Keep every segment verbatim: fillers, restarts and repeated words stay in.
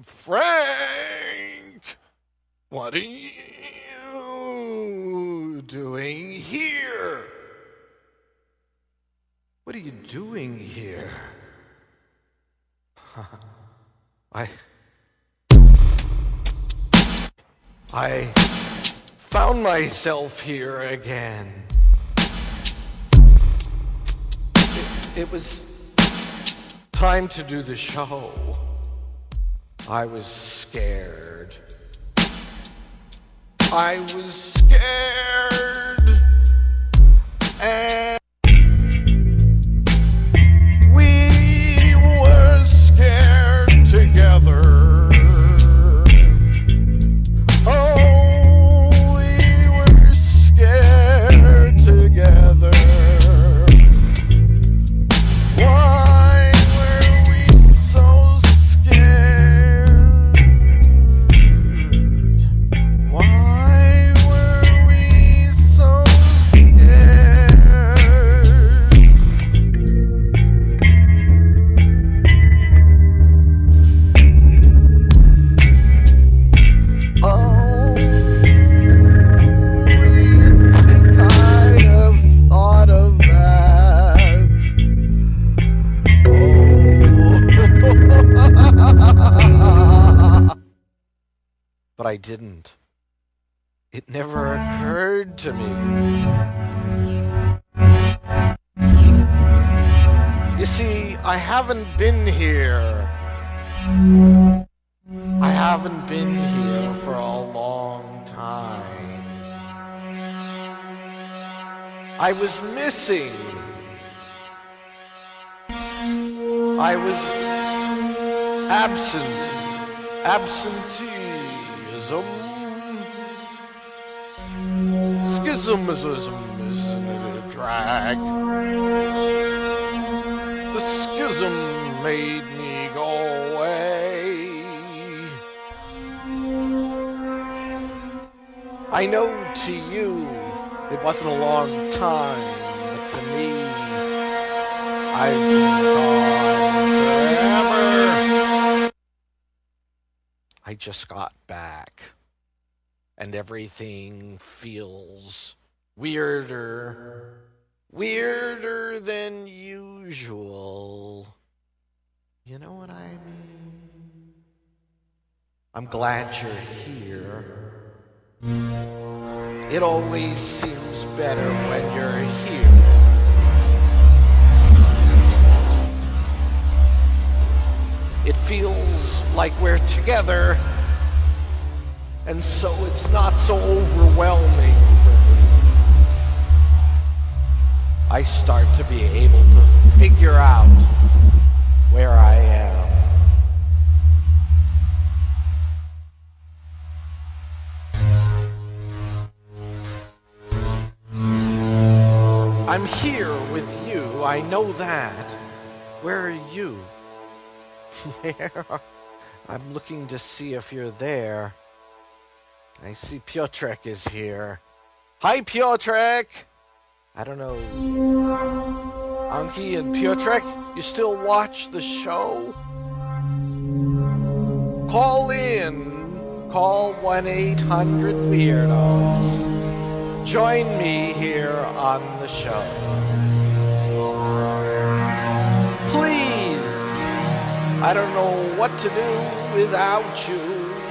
Frank, what are you doing here? What are you doing here? I I found myself here again. It, it was time to do the show. I was scared. I was scared. And we were scared together. Oh, we were scared together. Why were we so scared? Why were we so scared? Oh, you'd think I'd have thought of that. Oh. But I didn't. It never occurred to me. You see, I haven't been here. I haven't been here for a long time. I was missing. I was absent. Absenteeism. Schismism isn't it a drag? The schism made me go away. I know to you it wasn't a long time, but to me, I've been gone forever. I just got back, and everything feels weirder, weirder than usual. You know what I mean? I'm glad you're here. It always seems better when you're here. It feels like we're together, and so it's not so overwhelming for me. I start to be able to figure out where I am. I'm here with you, I know that. Where are you? Where? I'm looking to see if you're there. I see Piotrek is here. Hi, Piotrek! I don't know. Anki and Piotrek, you still watch the show? Call in. Call one eight hundred weirdos. Join me here on the show. Please. I don't know what to do without you.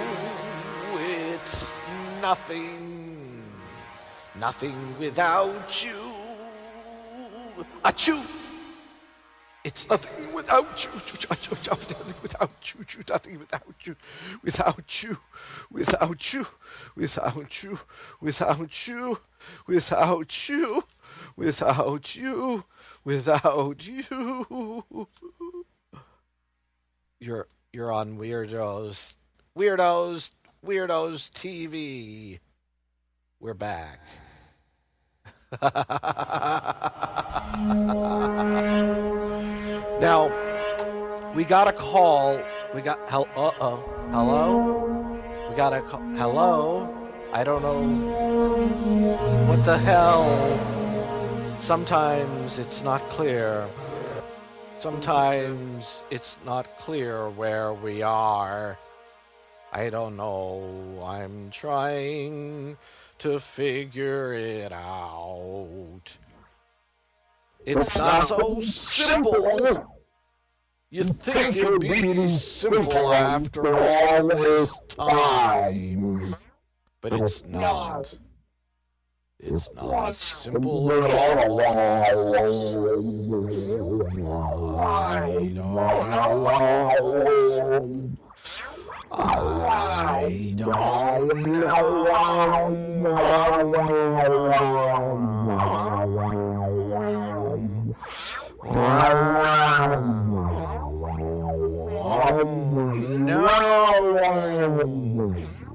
It's nothing. Nothing without you. Achoo! It's nothing without you. Nothing without you. Nothing without you. Without you. Without you. Without you. Without you. Without you. Without you. Without you. You're you're on Weirdos. Weirdos. Weirdos T V. We're back. Now, we got a call. We got, uh oh, hello? We got a call. Hello? I don't know what the hell. Sometimes it's not clear. Sometimes it's not clear where we are. I don't know. I'm trying to figure it out. It's not so simple. You think it'd be simple after all this time, but it's not. It's not simple at all. I don't know. I don't know. No.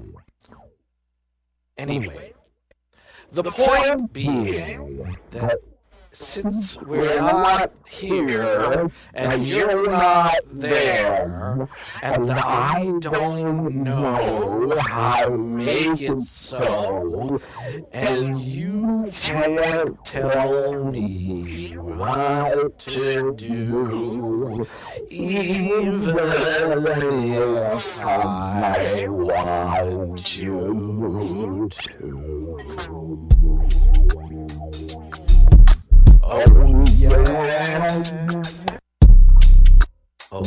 Anyway, the point being that since we're not here and you're not there, and I don't know how to make it so, and you can't tell me what to do, even if I want you to. Oh, yeah. Oh,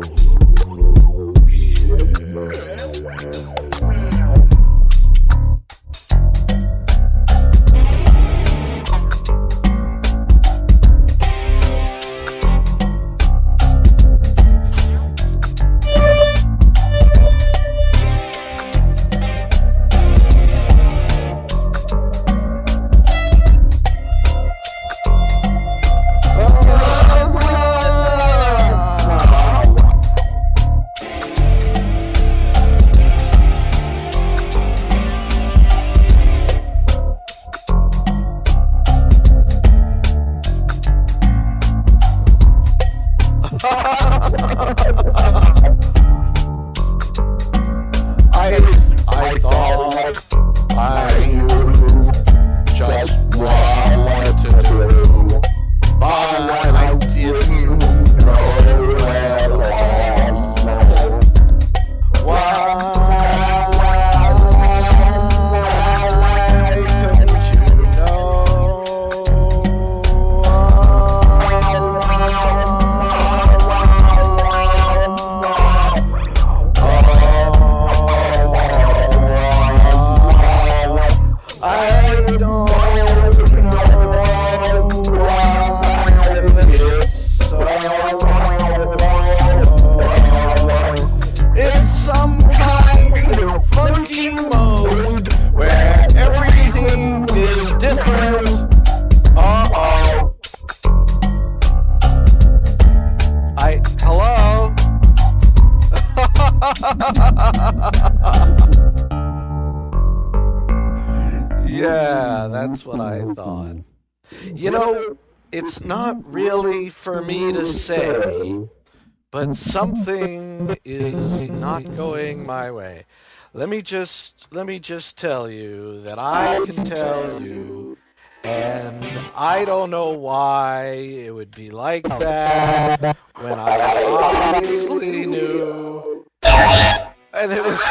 I, I thought I knew just what to do, but I didn't know at all. Why couldn't you know? I don't know why it's so. It's some kind of funky mode where everything is different. Uh-oh. I, hello? Yeah, that's what I thought. You know, it's not really for me to say, but something is not going my way. Let me just let me just tell you that I can tell you, and I don't know why it would be like that when I obviously knew. And it was.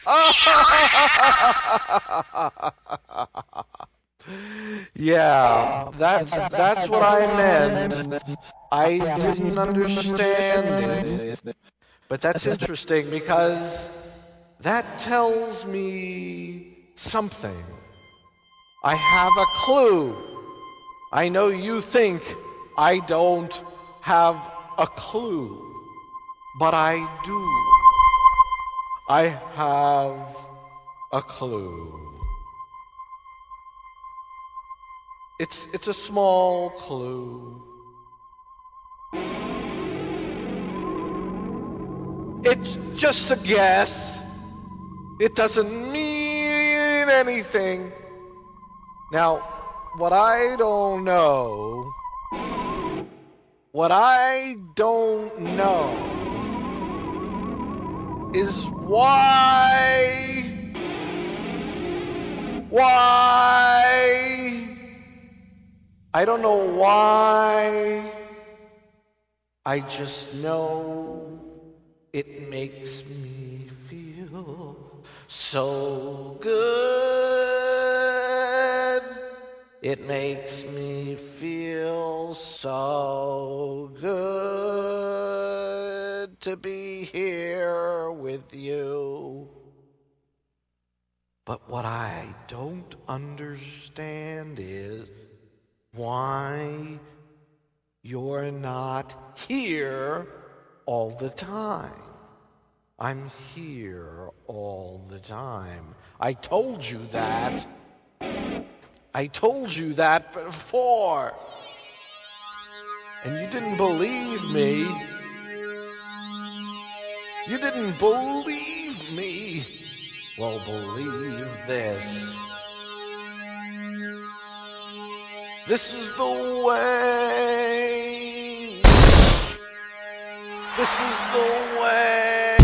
Yeah, that's that's what I meant. I didn't understand it, but that's interesting because that tells me something. I have a clue. I know you think I don't have a clue, but I do. I have a clue. It's it's a small clue. It's just a guess. It doesn't mean anything. Now, what I don't know, what I don't know is why, why, I don't know why, I just know It makes me feel so good. It makes me feel so good to be here with you. But what I don't understand is why you're not here all the time. I'm here all the time. I told you that. I told you that before. And you didn't believe me. You didn't believe me. Well, believe this. This is the way. This is the way.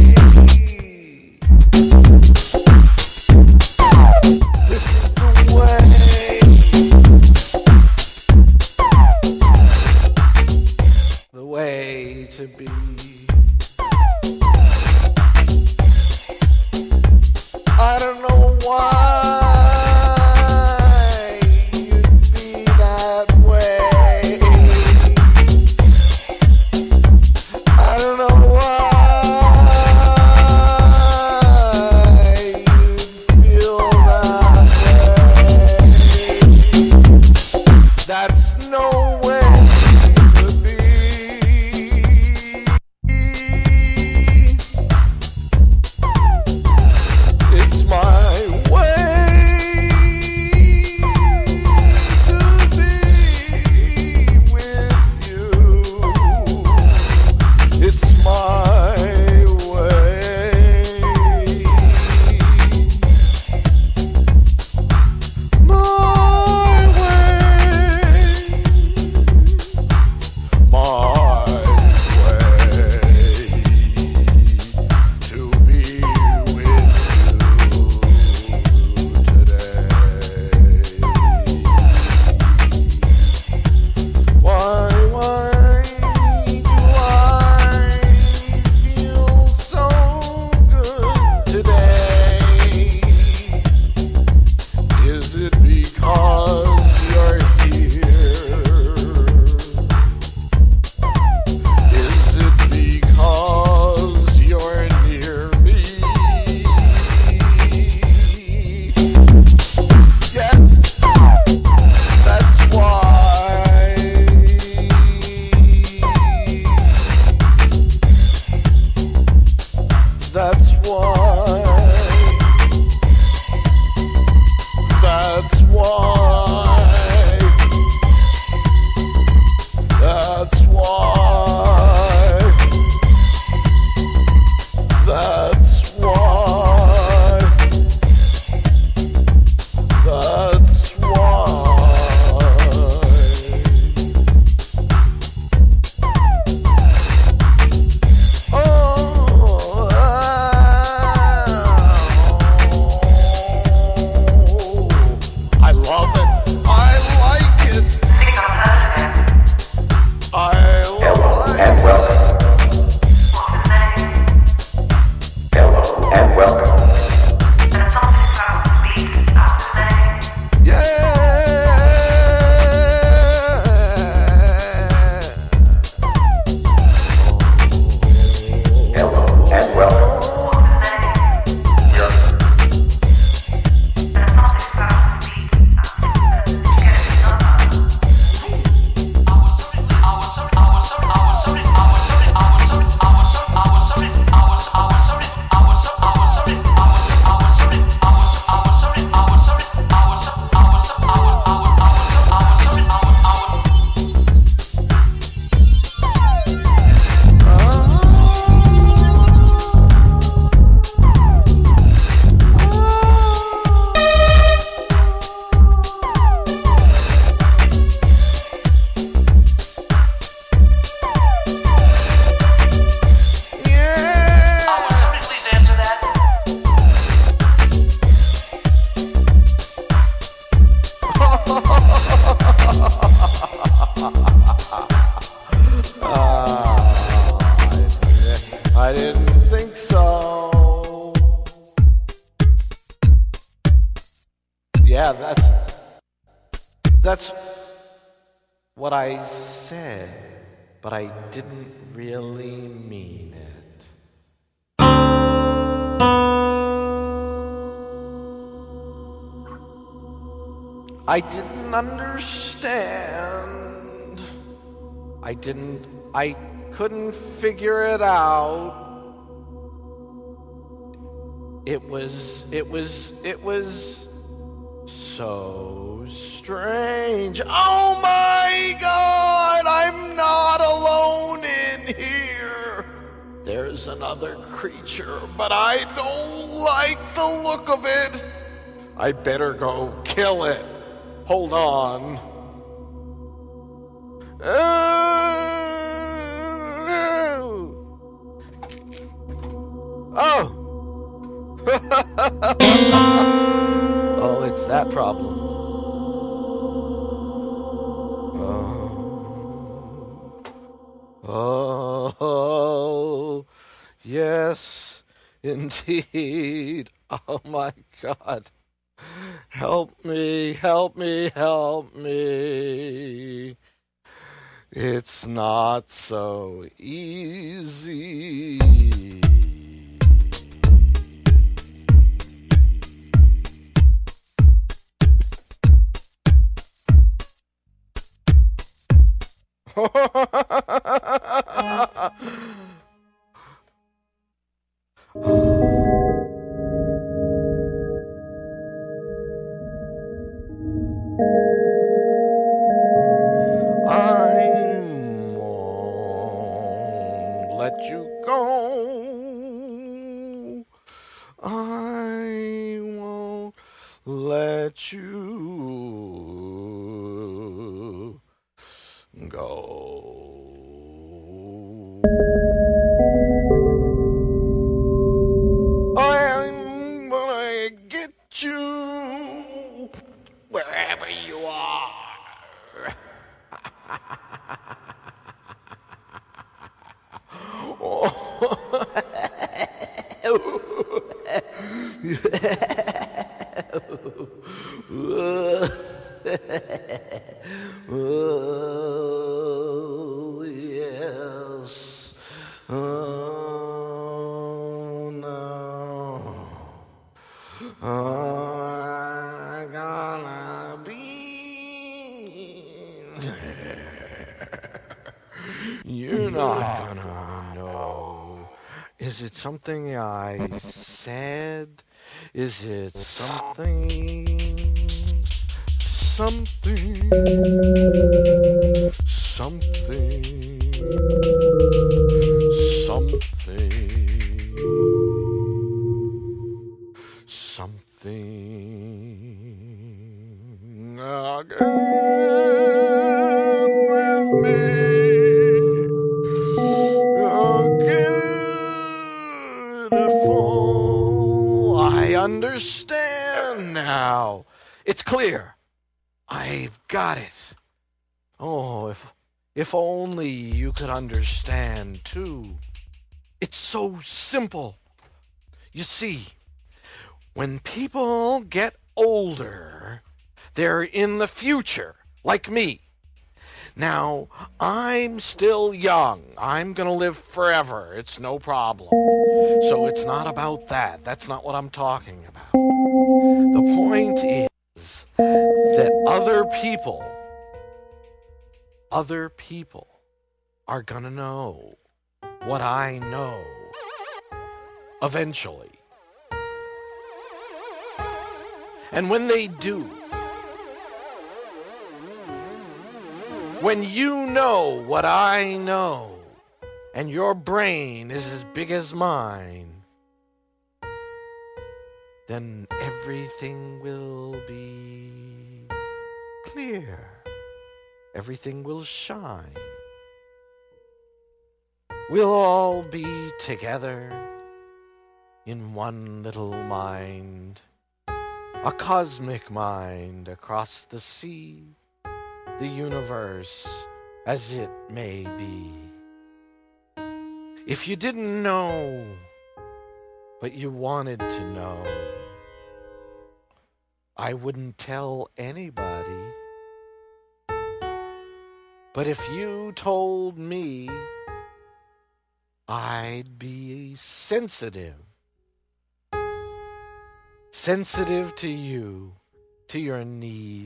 This is the way. The way to be. I don't know why you'd be that way. I don't know why you'd feel that way. That's no way to be. that's what I said, but I didn't really mean it. I didn't understand. I didn't, I couldn't figure it out. It was, it was, it was so strange. Oh my God, I'm not alone in here. There's another creature, but I don't like the look of it. I better go kill it. Hold on. Oh! Oh, it's that problem. Oh, oh, yes, indeed. Oh my God. Help me, help me, help me. It's not so easy. I won't let you go. I won't let you go. I'm gonna get you wherever you are. Oh, yes. Oh, no. Oh, I'm gonna be there. You're not gonna know. Is it something I said? Is it something? Something? Something? Something? Something again with me. Beautiful. I understand now. It's clear. I've got it. Oh, if if only you could understand too. It's so simple. You see, when people get older, they're in the future, like me. Now, I'm still young. I'm going to live forever. It's no problem. So it's not about that. That's not what I'm talking about. The point is that other people, other people are going to know what I know eventually. And when they do, when you know what I know, and your brain is as big as mine, then everything will be clear. Everything will shine. We'll all be together in one little mind, a cosmic mind across the sea, the universe as it may be. If you didn't know, but you wanted to know, I wouldn't tell anybody. But if you told me, I'd be sensitive. Sensitive to you, to your needs,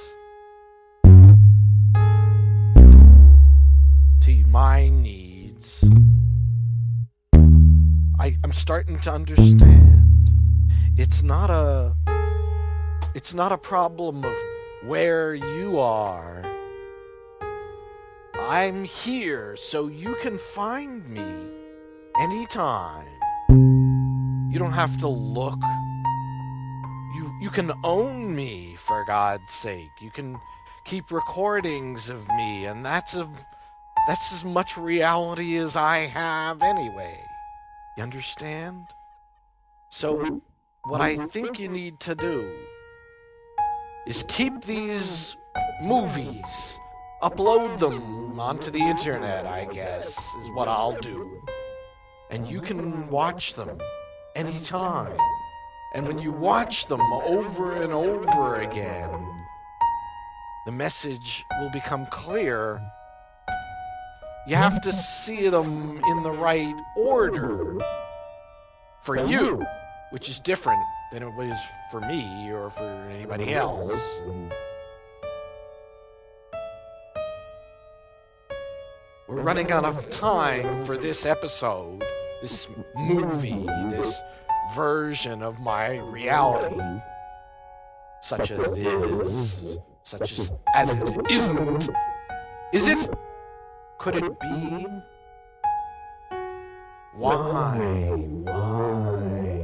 to my needs. I, I'm starting to understand. It's not a it's not a problem of where you are. I'm here so you can find me anytime. You don't have to look. You you can own me, for God's sake. You can keep recordings of me, and that's a, that's as much reality as I have anyway. You understand? So, what I think you need to do is keep these movies, upload them onto the internet, I guess, is what I'll do. And you can watch them anytime. And when you watch them over and over again, the message will become clear. You have to see them in the right order for you, which is different than it was for me or for anybody else. We're running out of time for this episode, this movie, this version of my reality, such as it is, such as, as it isn't. Is it? Could it be? Why? Why?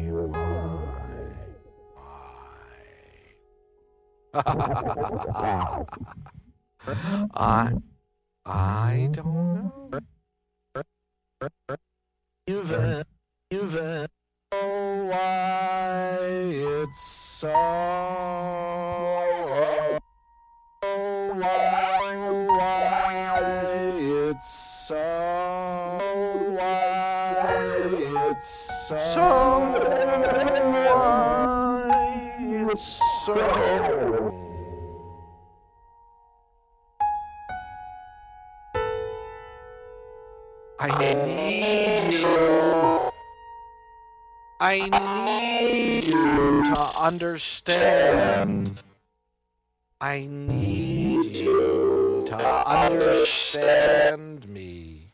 Why? I, I don't know. Even, even. Oh, why it's so. Oh, why, why it's so. Why it's so. So why it's so. I need you. I need you to understand. I need you to understand me.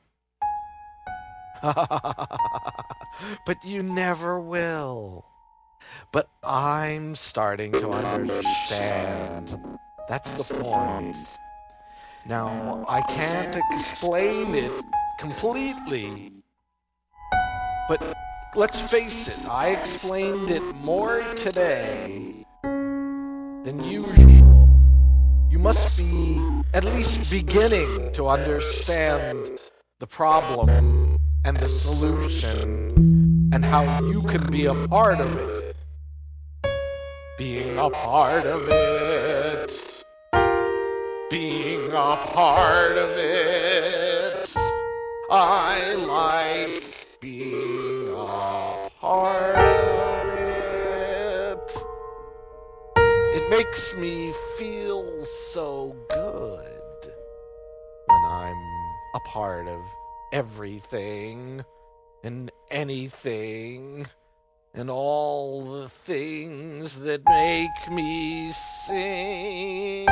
But you never will. But I'm starting to understand. That's the point. Now, I can't explain it completely, but let's face it, I explained it more today than usual. You must be at least beginning to understand the problem and the solution and how you can be a part of it. Being a part of it. Being a part of it. I like being a part of it. It makes me feel so good when I'm a part of everything and anything and all the things that make me sing.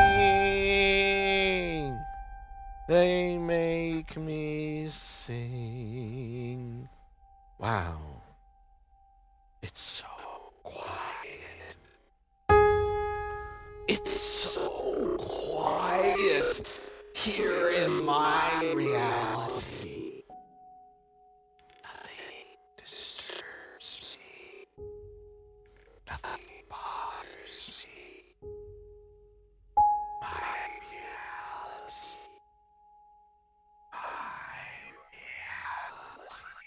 They make me sing. Wow. It's so quiet. It's so quiet here in my reality. Nothing disturbs me. Nothing bothers me. My reality. My reality.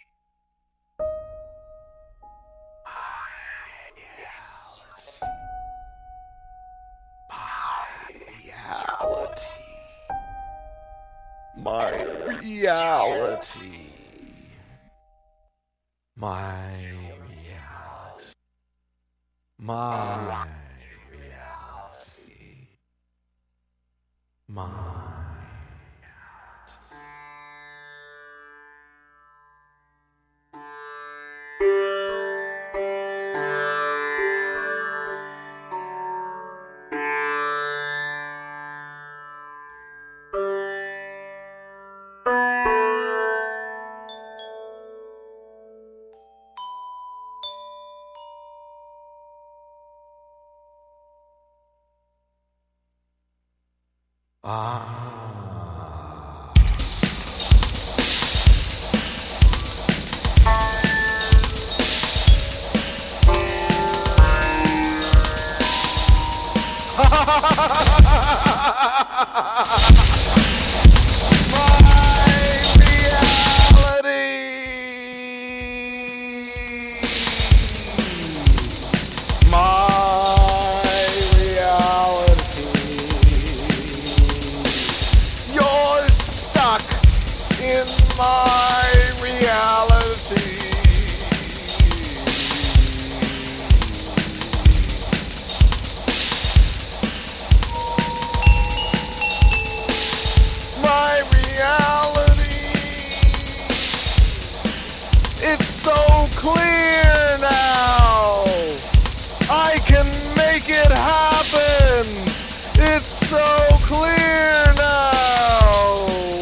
My reality. My reality. My reality. My Ah. It's so clear now. I can make it happen. It's so clear now.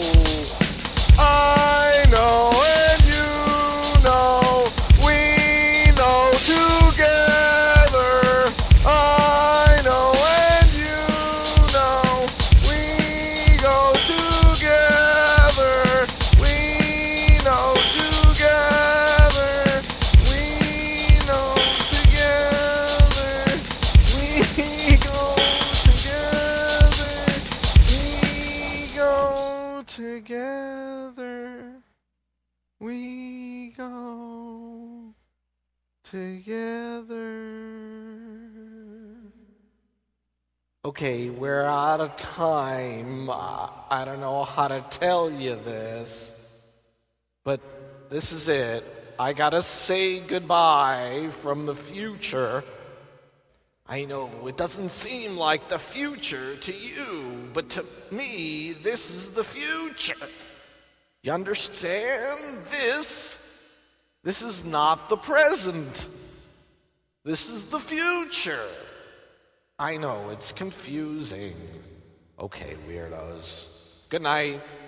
I know and you know. We know together. I know and you know. We go together. We know together. We know together. We go together. We go together. We go together. Okay, we're out of time. Uh, I don't know how to tell you this, but this is it. I gotta say goodbye from the future. I know it doesn't seem like the future to you, but to me, this is the future. You understand? This, this is not the present. This is the future. I know, it's confusing. Okay, weirdos. Good night.